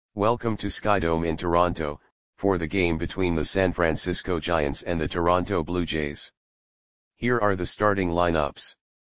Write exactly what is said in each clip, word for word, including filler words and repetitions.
Welcome to Skydome in Toronto, for the game between the San Francisco Giants and the Toronto Blue Jays. Here are the starting lineups.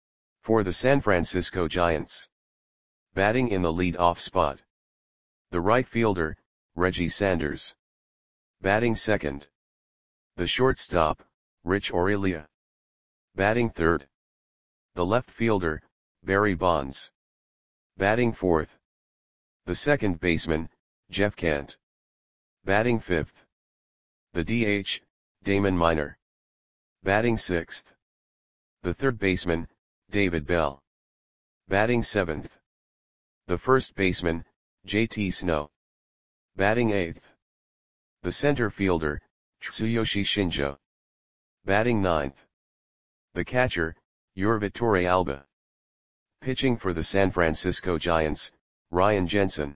For the San Francisco Giants. Batting in the lead-off spot. The right fielder, Reggie Sanders. Batting second. The shortstop, Rich Aurelia. Batting third. The left fielder, Barry Bonds. Batting fourth. The second baseman, Jeff Kent. Batting fifth. The D H, Damon Minor. Batting sixth. The third baseman, David Bell. Batting seventh. The first baseman, J T Snow. Batting eighth. The center fielder, Tsuyoshi Shinjo. Batting ninth. The catcher, Yorvitor Alba. Pitching for the San Francisco Giants, Ryan Jensen.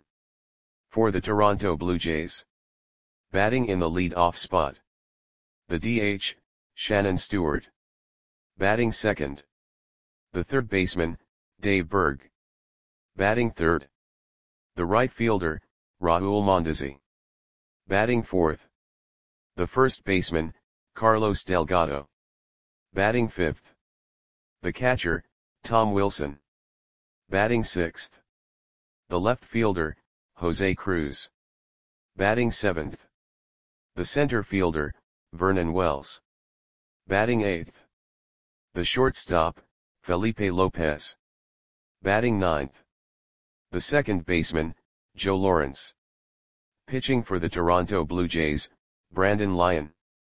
For the Toronto Blue Jays. Batting in the lead-off spot. The D H, Shannon Stewart. Batting second. The third baseman, Dave Berg. Batting third. The right fielder, Raul Mondesi. Batting fourth. The first baseman, Carlos Delgado. Batting fifth. The catcher, Tom Wilson. Batting sixth. The left fielder, Jose Cruz. Batting seventh. The center fielder, Vernon Wells. Batting eighth. The shortstop, Felipe Lopez. Batting ninth. The second baseman, Joe Lawrence. Pitching for the Toronto Blue Jays, Brandon Lyon.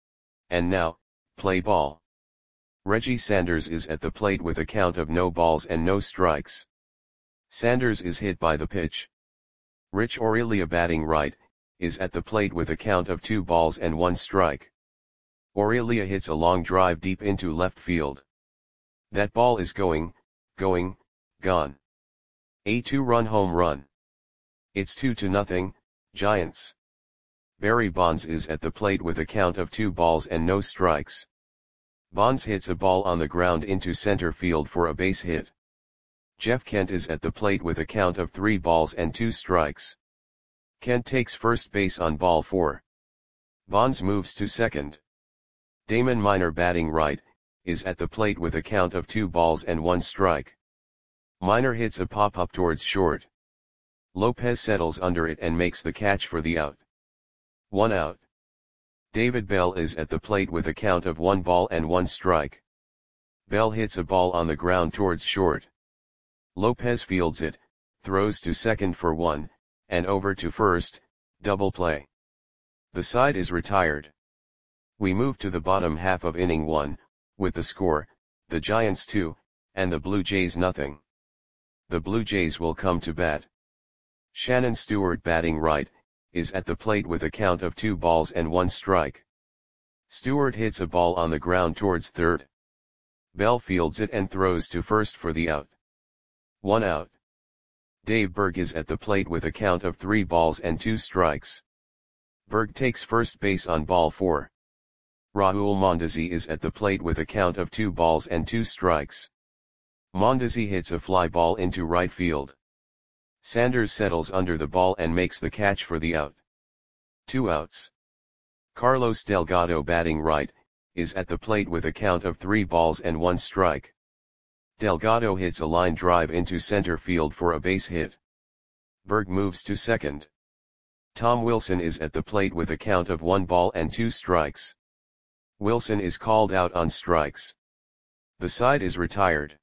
And now, play ball. Reggie Sanders is at the plate with a count of no balls and no strikes. Sanders is hit by the pitch. Rich Aurelia batting right, is at the plate with a count of two balls and one strike. Aurelia hits a long drive deep into left field. That ball is going, going, gone. A two-run home run. It's two to nothing, Giants. Barry Bonds is at the plate with a count of two balls and no strikes. Bonds hits a ball on the ground into center field for a base hit. Jeff Kent is at the plate with a count of three balls and two strikes. Kent takes first base on ball four. Bonds moves to second. Damon Minor batting right, is at the plate with a count of two balls and one strike. Minor hits a pop-up towards short. Lopez settles under it and makes the catch for the out. One out. David Bell is at the plate with a count of one ball and one strike. Bell hits a ball on the ground towards short. Lopez fields it, throws to second for one, and over to first, double play. The side is retired. We move to the bottom half of inning one, with the score, the Giants two, and the Blue Jays nothing. The Blue Jays will come to bat. Shannon Stewart batting right, is at the plate with a count of two balls and one strike. Stewart hits a ball on the ground towards third. Bell fields it and throws to first for the out. One out. Dave Berg is at the plate with a count of three balls and two strikes. Berg takes first base on ball four. Raul Mondesi is at the plate with a count of two balls and two strikes. Mondesi hits a fly ball into right field. Sanders settles under the ball and makes the catch for the out. Two outs. Carlos Delgado batting right, is at the plate with a count of three balls and one strike. Delgado hits a line drive into center field for a base hit. Berg moves to second. Tom Wilson is at the plate with a count of one ball and two strikes. Wilson is called out on strikes. The side is retired.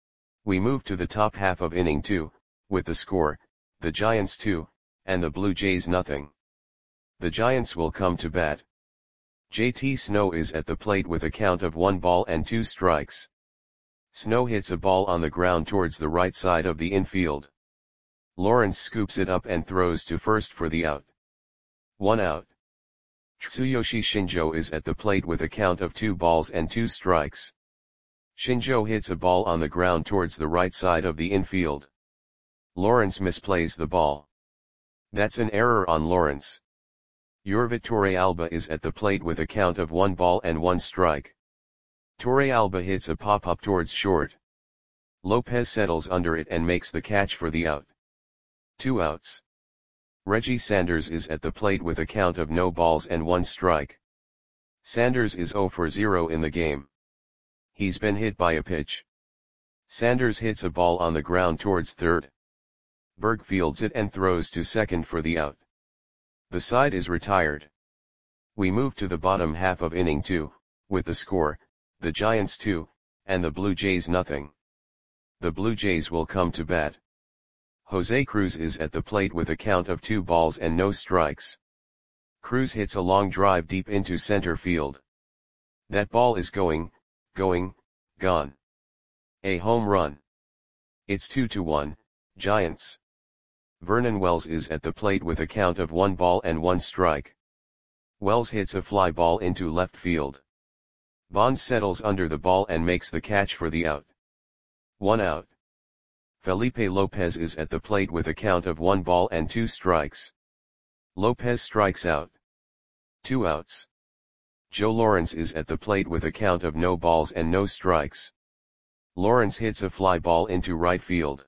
We move to the top half of inning two, with the score, the Giants two, and the Blue Jays nothing. The Giants will come to bat. J T Snow is at the plate with a count of one ball and two strikes. Snow hits a ball on the ground towards the right side of the infield. Lawrence scoops it up and throws to first for the out. One out. Tsuyoshi Shinjo is at the plate with a count of two balls and two strikes. Shinjo hits a ball on the ground towards the right side of the infield. Lawrence misplays the ball. That's an error on Lawrence. Yorvitor Alba is at the plate with a count of one ball and one strike. Torrealba hits a pop-up towards short. Lopez settles under it and makes the catch for the out. Two outs. Reggie Sanders is at the plate with a count of no balls and one strike. Sanders is zero for zero in the game. He's been hit by a pitch. Sanders hits a ball on the ground towards third. Berg fields it and throws to second for the out. The side is retired. We move to the bottom half of inning two, with the score, the Giants two, and the Blue Jays nothing. The Blue Jays will come to bat. Jose Cruz is at the plate with a count of two balls and no strikes. Cruz hits a long drive deep into center field. That ball is going, going, gone. A home run. It's two to one, Giants. Vernon Wells is at the plate with a count of one ball and one strike. Wells hits a fly ball into left field. Bonds settles under the ball and makes the catch for the out. One out. Felipe Lopez is at the plate with a count of one ball and two strikes. Lopez strikes out. Two outs. Joe Lawrence is at the plate with a count of no balls and no strikes. Lawrence hits a fly ball into right field.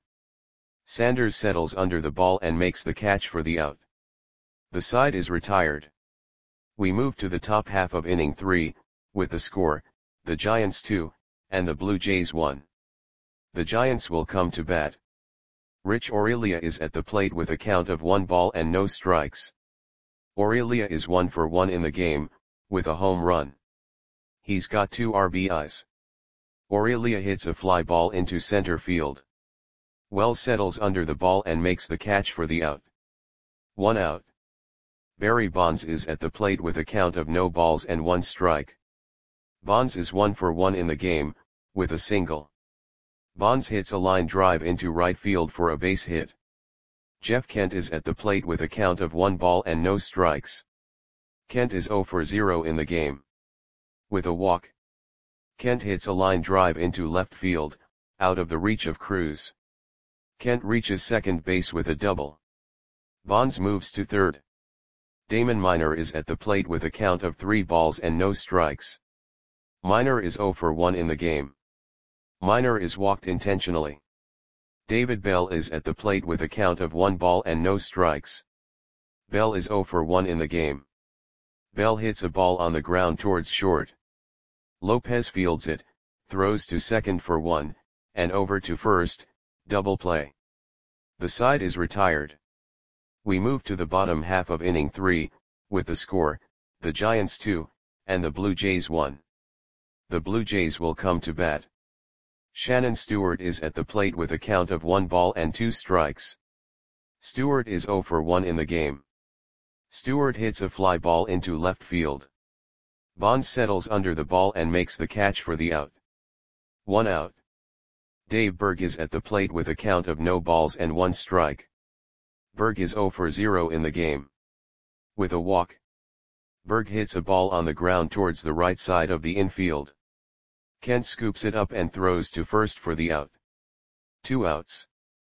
Sanders settles under the ball and makes the catch for the out. The side is retired. We move to the top half of inning three, with the score, the Giants two, and the Blue Jays one. The Giants will come to bat. Rich Aurelia is at the plate with a count of one ball and no strikes. Aurelia is one for one in the game, with a home run. He's got two R B Is. Aurelia hits a fly ball into center field. Wells settles under the ball and makes the catch for the out. One out. Barry Bonds is at the plate with a count of no balls and one strike. Bonds is one for one in the game, with a single. Bonds hits a line drive into right field for a base hit. Jeff Kent is at the plate with a count of one ball and no strikes. Kent is zero for zero in the game. With a walk. Kent hits a line drive into left field, out of the reach of Cruz. Kent reaches second base with a double. Bonds moves to third. Damon Minor is at the plate with a count of three balls and no strikes. Minor is zero for one in the game. Minor is walked intentionally. David Bell is at the plate with a count of one ball and no strikes. Bell is zero for one in the game. Bell hits a ball on the ground towards short. Lopez fields it, throws to second for one, and over to first, double play. The side is retired. We move to the bottom half of inning three, with the score, the Giants two, and the Blue Jays one. The Blue Jays will come to bat. Shannon Stewart is at the plate with a count of one ball and two strikes. Stewart is zero for one in the game. Stewart hits a fly ball into left field. Bonds settles under the ball and makes the catch for the out. One out. Dave Berg is at the plate with a count of no balls and one strike. Berg is zero for zero in the game. With a walk. Berg hits a ball on the ground towards the right side of the infield. Kent scoops it up and throws to first for the out. Two outs.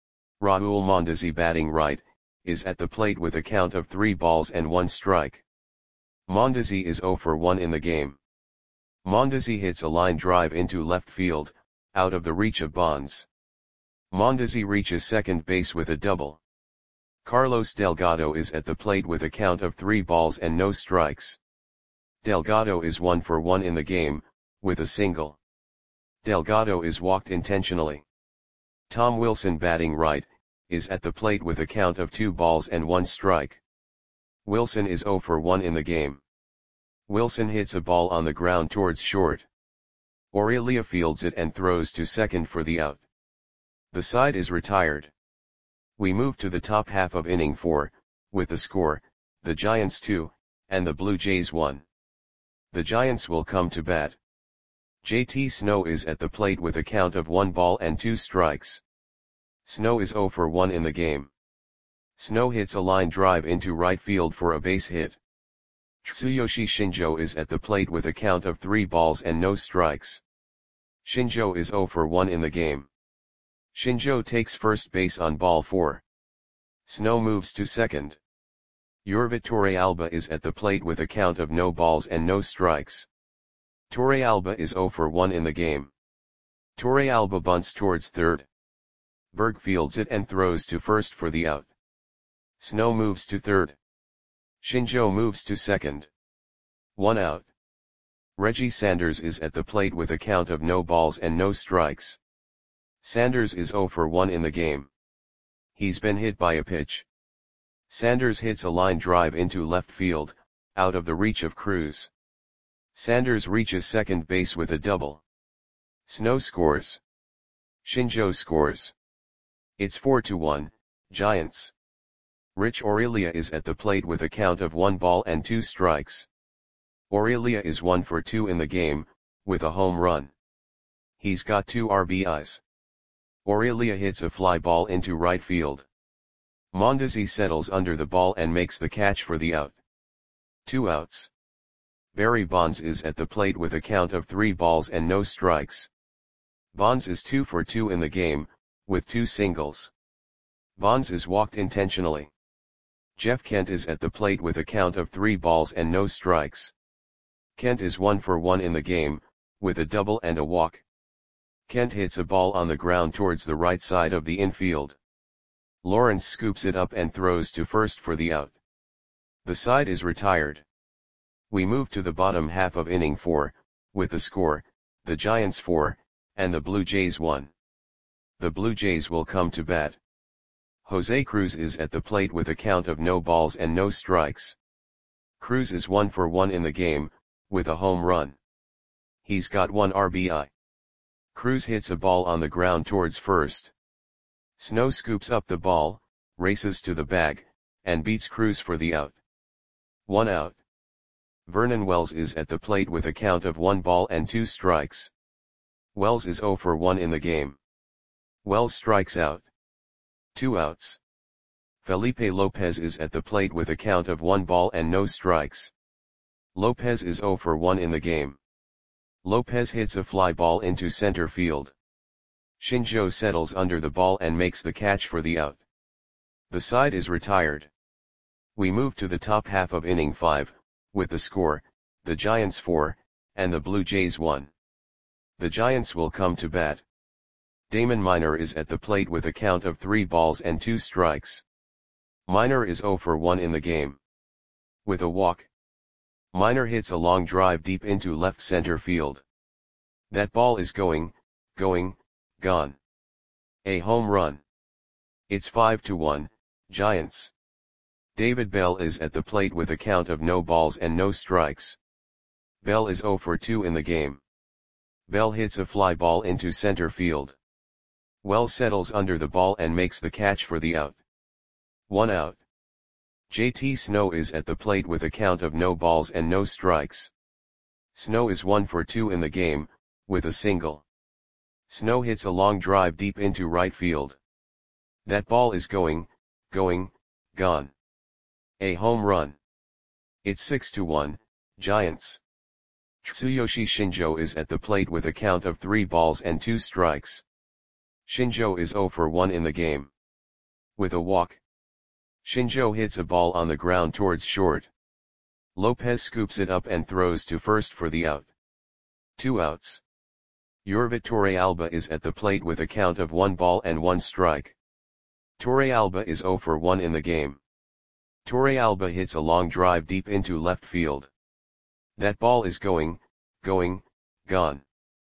Raul Mondesi batting right, is at the plate with a count of three balls and one strike. Mondesi is zero for one in the game. Mondesi hits a line drive into left field, out of the reach of Bonds. Mondesi reaches second base with a double. Carlos Delgado is at the plate with a count of three balls and no strikes. Delgado is one for one in the game, with a single. Delgado is walked intentionally. Tom Wilson batting right, is at the plate with a count of two balls and one strike. Wilson is zero for one in the game. Wilson hits a ball on the ground towards short. Aurelia fields it and throws to second for the out. The side is retired. We move to the top half of inning four, with the score, the Giants two, and the Blue Jays one. The Giants will come to bat. J T Snow is at the plate with a count of one ball and two strikes. Snow is zero for one in the game. Snow hits a line drive into right field for a base hit. Tsuyoshi Shinjo is at the plate with a count of three balls and no strikes. Shinjo is zero for one in the game. Shinjo takes first base on ball four. Snow moves to second. Yorvit Torrealba is at the plate with a count of no balls and no strikes. Torrealba is zero for one in the game. Torrealba bunts towards third. Berg fields it and throws to first for the out. Snow moves to third. Shinjo moves to second. One out. Reggie Sanders is at the plate with a count of no balls and no strikes. Sanders is zero for one in the game. He's been hit by a pitch. Sanders hits a line drive into left field, out of the reach of Cruz. Sanders reaches second base with a double. Snow scores. Shinjo scores. It's four to one, Giants. Rich Aurelia is at the plate with a count of one ball and two strikes. Aurelia is one for two in the game, with a home run. He's got two R B Is. Aurelia hits a fly ball into right field. Mondesi settles under the ball and makes the catch for the out. Two outs. Barry Bonds is at the plate with a count of three balls and no strikes. Bonds is two for two in the game, with two singles. Bonds is walked intentionally. Jeff Kent is at the plate with a count of three balls and no strikes. Kent is one for one in the game, with a double and a walk. Kent hits a ball on the ground towards the right side of the infield. Lawrence scoops it up and throws to first for the out. The side is retired. We move to the bottom half of inning four, with the score, the Giants four, and the Blue Jays one. The Blue Jays will come to bat. Jose Cruz is at the plate with a count of no balls and no strikes. Cruz is one for one in the game, with a home run. He's got one R B I. Cruz hits a ball on the ground towards first. Snow scoops up the ball, races to the bag, and beats Cruz for the out. One out. Vernon Wells is at the plate with a count of one ball and two strikes. Wells is zero for one in the game. Wells strikes out. Two outs. Felipe Lopez is at the plate with a count of one ball and no strikes. Lopez is zero for one in the game. Lopez hits a fly ball into center field. Shinjo settles under the ball and makes the catch for the out. The side is retired. We move to the top half of inning five, with the score, the Giants four, and the Blue Jays one. The Giants will come to bat. Damon Minor is at the plate with a count of three balls and two strikes. Minor is zero for one in the game. With a walk. Minor hits a long drive deep into left center field. That ball is going, going, gone. A home run. It's five to one, Giants. David Bell is at the plate with a count of no balls and no strikes. Bell is zero for two in the game. Bell hits a fly ball into center field. Wells settles under the ball and makes the catch for the out. One out. J T Snow is at the plate with a count of no balls and no strikes. Snow is one for two in the game, with a single. Snow hits a long drive deep into right field. That ball is going, going, gone. A home run. It's six to one, Giants. Tsuyoshi Shinjo is at the plate with a count of three balls and two strikes. Shinjo is zero for one in the game. With a walk. Shinjo hits a ball on the ground towards short. Lopez scoops it up and throws to first for the out. Two outs. Yorvit Torrealba is at the plate with a count of one ball and one strike. Torrealba is zero for one in the game. Torrealba hits a long drive deep into left field. That ball is going, going, gone.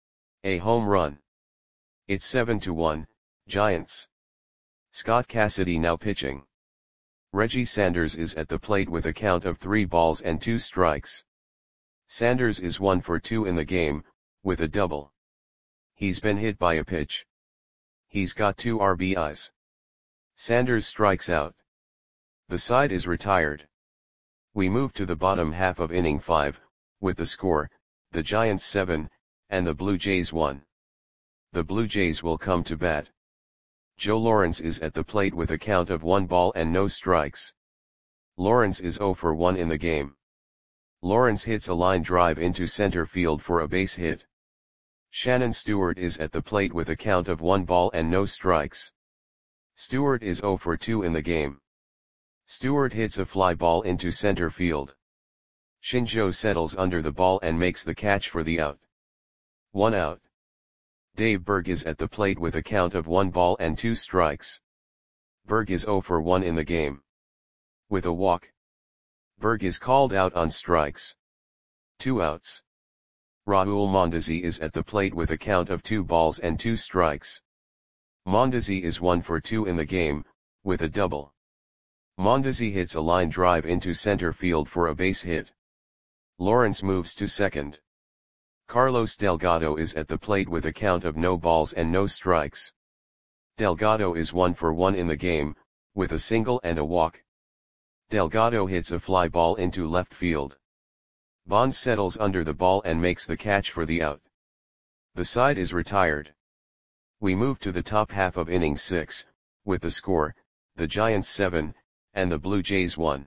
A home run. It's seven to one, Giants. Scott Cassidy now pitching. Reggie Sanders is at the plate with a count of three balls and two strikes. Sanders is one for two in the game, with a double. He's been hit by a pitch. He's got two R B Is. Sanders strikes out. The side is retired. We move to the bottom half of inning five, with the score, the Giants seven, and the Blue Jays one. The Blue Jays will come to bat. Joe Lawrence is at the plate with a count of one ball and no strikes. Lawrence is zero for one in the game. Lawrence hits a line drive into center field for a base hit. Shannon Stewart is at the plate with a count of one ball and no strikes. Stewart is zero for two in the game. Stewart hits a fly ball into center field. Shinjo settles under the ball and makes the catch for the out. One out. Dave Berg is at the plate with a count of one ball and two strikes. Berg is zero for one in the game. with a walk. Berg is called out on strikes. Two outs. Raul Mondesi is at the plate with a count of two balls and two strikes. Mondesi is one for two in the game, with a double. Mondesi hits a line drive into center field for a base hit. Lawrence moves to second. Carlos Delgado is at the plate with a count of no balls and no strikes. Delgado is one for one in the game, with a single and a walk. Delgado hits a fly ball into left field. Bonds settles under the ball and makes the catch for the out. The side is retired. We move to the top half of inning six, with the score, the Giants seven, and the Blue Jays one.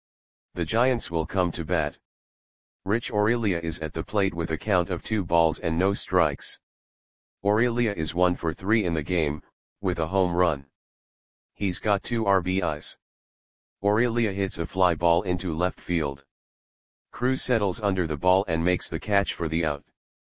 The Giants will come to bat. Rich Aurilia is at the plate with a count of two balls and no strikes. Aurilia is one for three in the game, with a home run. He's got two R B Is. Aurilia hits a fly ball into left field. Cruz settles under the ball and makes the catch for the out.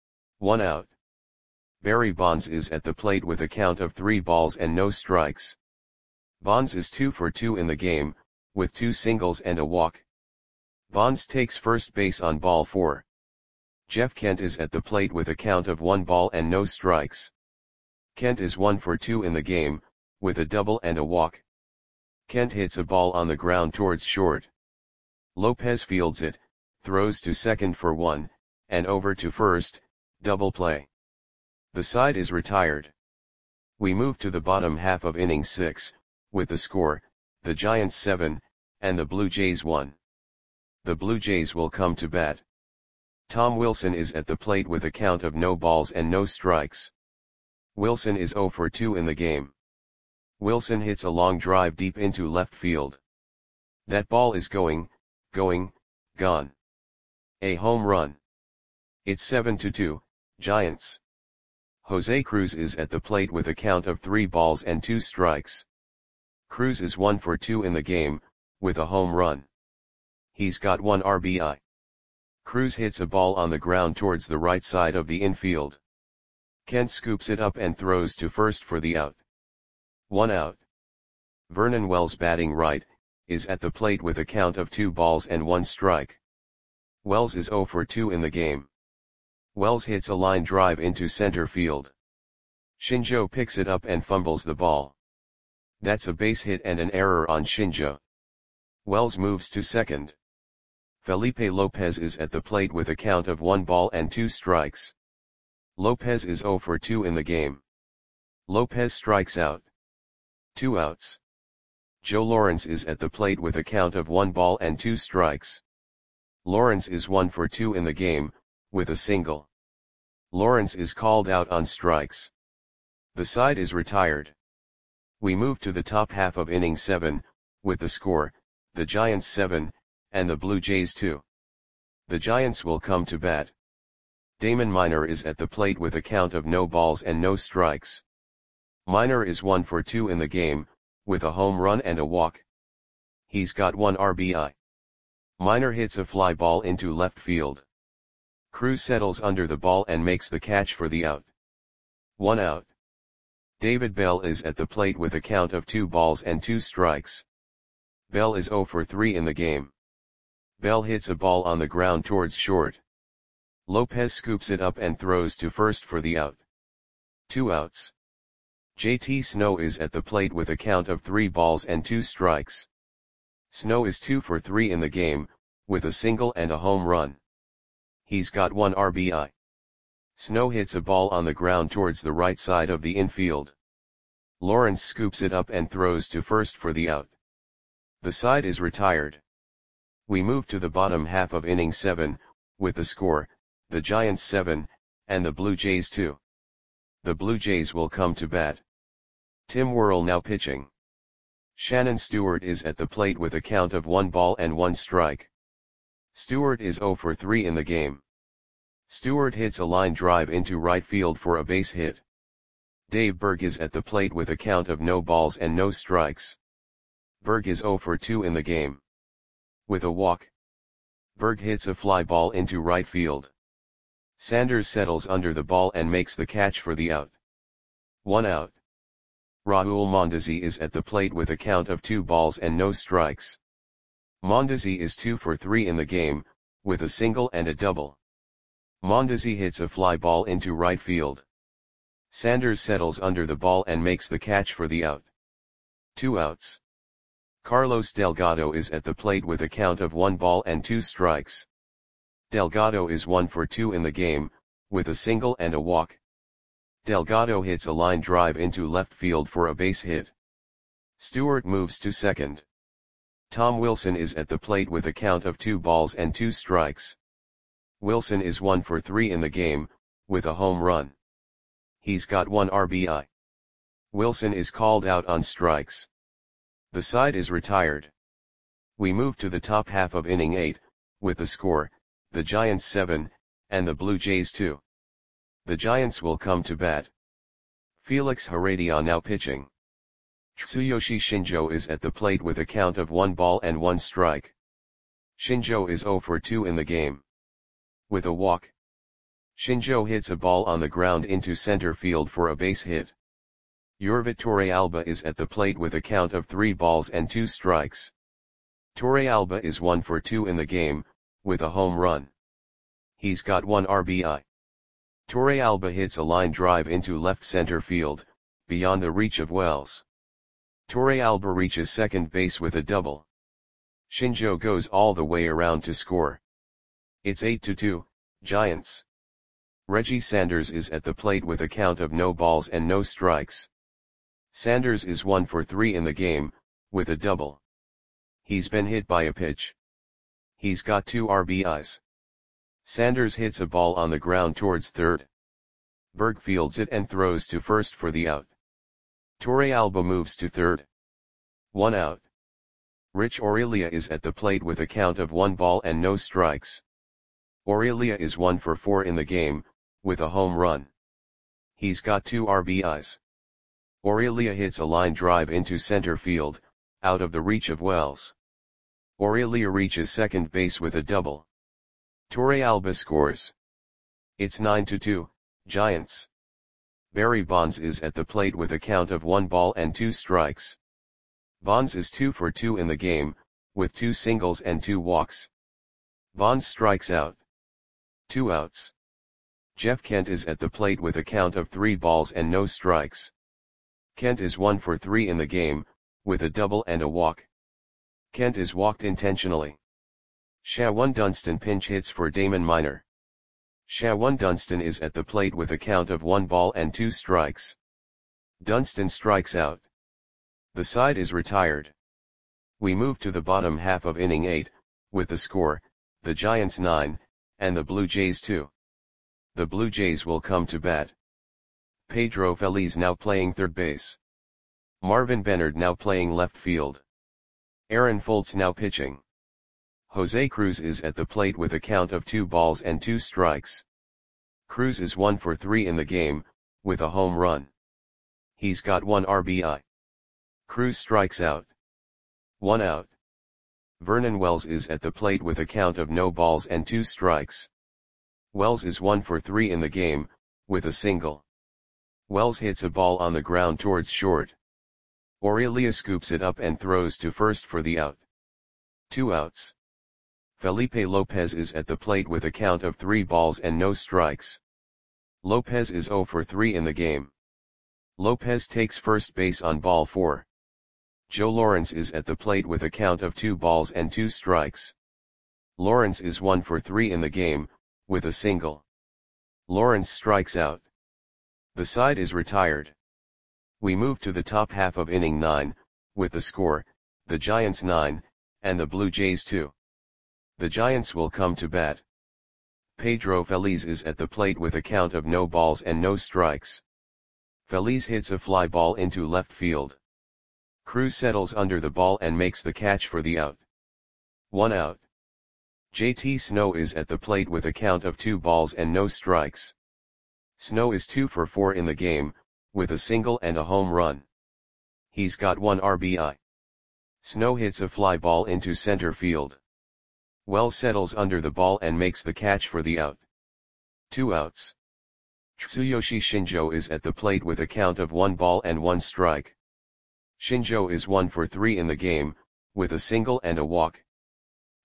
One out. Barry Bonds is at the plate with a count of three balls and no strikes. Bonds is two for two in the game, with two singles and a walk. Bonds takes first base on ball four. Jeff Kent is at the plate with a count of one ball and no strikes. Kent is one for two in the game, with a double and a walk. Kent hits a ball on the ground towards short. Lopez fields it, throws to second for one, and over to first, double play. The side is retired. We move to the bottom half of inning six, with the score, the Giants seven, and the Blue Jays one. The Blue Jays will come to bat. Tom Wilson is at the plate with a count of no balls and no strikes. Wilson is zero for two in the game. Wilson hits a long drive deep into left field. That ball is going, going, gone. A home run. It's seven to two, Giants. Jose Cruz is at the plate with a count of three balls and two strikes. Cruz is one for two in the game, with a home run. He's got one R B I. Cruz hits a ball on the ground towards the right side of the infield. Kent scoops it up and throws to first for the out. One out. Vernon Wells, batting right, is at the plate with a count of two balls and one strike. Wells is zero for two in the game. Wells hits a line drive into center field. Shinjo picks it up and fumbles the ball. That's a base hit and an error on Shinjo. Wells moves to second. Felipe Lopez is at the plate with a count of one ball and two strikes. Lopez is zero for two in the game. Lopez strikes out. Two outs. Joe Lawrence is at the plate with a count of one ball and two strikes. Lawrence is one for two in the game, with a single. Lawrence is called out on strikes. The side is retired. We move to the top half of inning seven, with the score, the Giants seven, and the Blue Jays two. The Giants will come to bat. Damon Minor is at the plate with a count of no balls and no strikes. Minor is one for two in the game, with a home run and a walk. He's got one R B I. Minor hits a fly ball into left field. Cruz settles under the ball and makes the catch for the out. One out. David Bell is at the plate with a count of two balls and two strikes. Bell is zero for three in the game. Bell hits a ball on the ground towards short. Lopez scoops it up and throws to first for the out. Two outs. J T Snow is at the plate with a count of three balls and two strikes. Snow is two for three in the game, with a single and a home run. He's got one R B I. Snow hits a ball on the ground towards the right side of the infield. Lawrence scoops it up and throws to first for the out. The side is retired. We move to the bottom half of inning seven, with the score, the Giants seven, and the Blue Jays two. The Blue Jays will come to bat. Tim Worrell now pitching. Shannon Stewart is at the plate with a count of one ball and one strike. Stewart is zero for three in the game. Stewart hits a line drive into right field for a base hit. Dave Berg is at the plate with a count of no balls and no strikes. Berg is zero for two in the game. With a walk. Berg hits a fly ball into right field. Sanders settles under the ball and makes the catch for the out. One out. Raul Mondesi is at the plate with a count of two balls and no strikes. Mondesi is two for three in the game, with a single and a double. Mondesi hits a fly ball into right field. Sanders settles under the ball and makes the catch for the out. Two outs. Carlos Delgado is at the plate with a count of one ball and two strikes. Delgado is one for two in the game, with a single and a walk. Delgado hits a line drive into left field for a base hit. Stewart moves to second. Tom Wilson is at the plate with a count of two balls and two strikes. Wilson is one for three in the game, with a home run. He's got one R B I. Wilson is called out on strikes. The side is retired. We move to the top half of inning eight, with the score, the Giants seven, and the Blue Jays two. The Giants will come to bat. Felix Heredia now pitching. Tsuyoshi Shinjo is at the plate with a count of one ball and one strike. Shinjo is zero for two in the game. With a walk. Shinjo hits a ball on the ground into center field for a base hit. Yorvit Torrealba is at the plate with a count of three balls and two strikes. Torrealba is one for two in the game, with a home run. He's got one R B I. Torrealba hits a line drive into left center field, beyond the reach of Wells. Torrealba reaches second base with a double. Shinjo goes all the way around to score. It's eight to two, Giants. Reggie Sanders is at the plate with a count of no balls and no strikes. Sanders is one for three in the game, with a double. He's been hit by a pitch. He's got two R B Is. Sanders hits a ball on the ground towards third. Berg fields it and throws to first for the out. Torrealba moves to third. One out. Rich Aurelia is at the plate with a count of one ball and no strikes. Aurelia is one for four in the game, with a home run. He's got two R B Is. Aurelia hits a line drive into center field, out of the reach of Wells. Aurelia reaches second base with a double. Torrealba scores. It's nine to two, Giants. Barry Bonds is at the plate with a count of one ball and two strikes. Bonds is two for two in the game, with two singles and two walks. Bonds strikes out. Two outs. Jeff Kent is at the plate with a count of three balls and no strikes. Kent is one for three in the game, with a double and a walk. Kent is walked intentionally. Shawon Dunston pinch hits for Damon Minor. Shawon Dunston is at the plate with a count of one ball and two strikes. Dunston strikes out. The side is retired. We move to the bottom half of inning eight, with the score, the Giants nine, and the Blue Jays two. The Blue Jays will come to bat. Pedro Feliz now playing third base. Marvin Bennard now playing left field. Aaron Foltz now pitching. Jose Cruz is at the plate with a count of two balls and two strikes. Cruz is one for three in the game, with a home run. He's got one R B I. Cruz strikes out. One out. Vernon Wells is at the plate with a count of no balls and two strikes. Wells is one for three in the game, with a single. Wells hits a ball on the ground towards short. Aurelia scoops it up and throws to first for the out. Two outs. Felipe Lopez is at the plate with a count of three balls and no strikes. Lopez is zero for three in the game. Lopez takes first base on ball four. Joe Lawrence is at the plate with a count of two balls and two strikes. Lawrence is one for three in the game, with a single. Lawrence strikes out. The side is retired. We move to the top half of inning nine, with the score, the Giants nine, and the Blue Jays two. The Giants will come to bat. Pedro Feliz is at the plate with a count of no balls and no strikes. Feliz hits a fly ball into left field. Cruz settles under the ball and makes the catch for the out. One out. J T Snow is at the plate with a count of two balls and no strikes. Snow is two for four in the game, with a single and a home run. He's got one R B I. Snow hits a fly ball into center field. Wells settles under the ball and makes the catch for the out. Two outs. Tsuyoshi Shinjo is at the plate with a count of one ball and one strike. Shinjo is one for three in the game, with a single and a walk.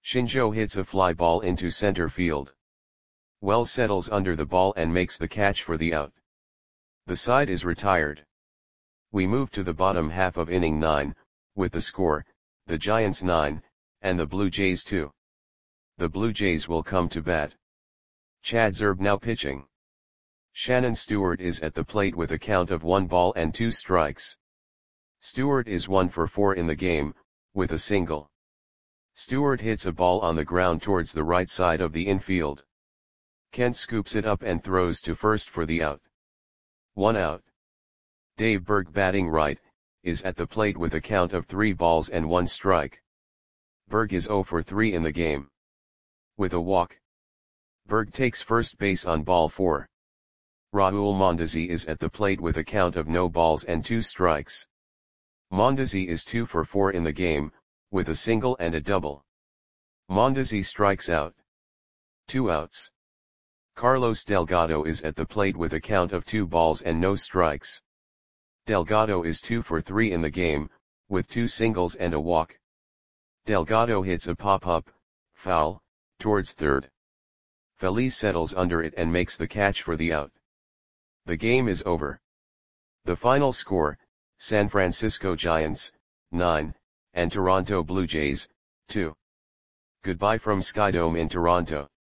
Shinjo hits a fly ball into center field. Wells settles under the ball and makes the catch for the out. The side is retired. We move to the bottom half of inning nine, with the score, the Giants nine, and the Blue Jays two. The Blue Jays will come to bat. Chad Zerbe now pitching. Shannon Stewart is at the plate with a count of one ball and two strikes. Stewart is one for four in the game, with a single. Stewart hits a ball on the ground towards the right side of the infield. Kent scoops it up and throws to first for the out. One out. Dave Berg, batting right, is at the plate with a count of three balls and one strike. Berg is zero for three in the game. With a walk. Berg takes first base on ball four. Raul Mondesi is at the plate with a count of no balls and two strikes. Mondesi is two for four in the game, with a single and a double. Mondesi strikes out. Two outs. Carlos Delgado is at the plate with a count of two balls and no strikes. Delgado is two for three in the game, with two singles and a walk. Delgado hits a pop-up, foul, towards third. Feliz settles under it and makes the catch for the out. The game is over. The final score, San Francisco Giants, nine, and Toronto Blue Jays, two. Goodbye from Skydome in Toronto.